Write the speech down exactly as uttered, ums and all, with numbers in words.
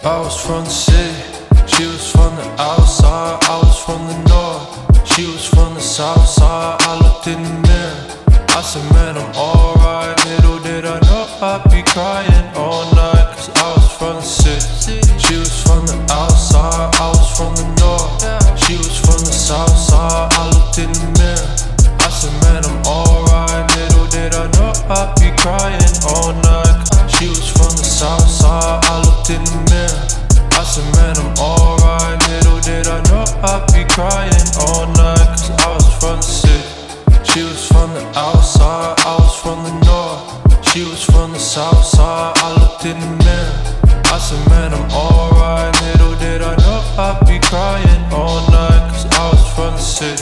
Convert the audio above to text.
I was from the city, she was from the outside. I was from the north, she was from the south side. I looked in the mirror, I said, man, I'm alright. Little did I know I'd be crying all night, cause I was from the city, she was from the outside. I was from the north, she was from the south side. I looked in the mirror, I said, man, I'm alright. Little did I know I'd be crying all night. She was from the south side. I looked in the mirror, I said, man, I'm alright. Little did I know I'd be crying all night, cause I was from the city, she was from the outside. I was from the north, she was from the south side. I looked in the mirror, I said, man, I'm alright. Little did I know I'd be crying all night.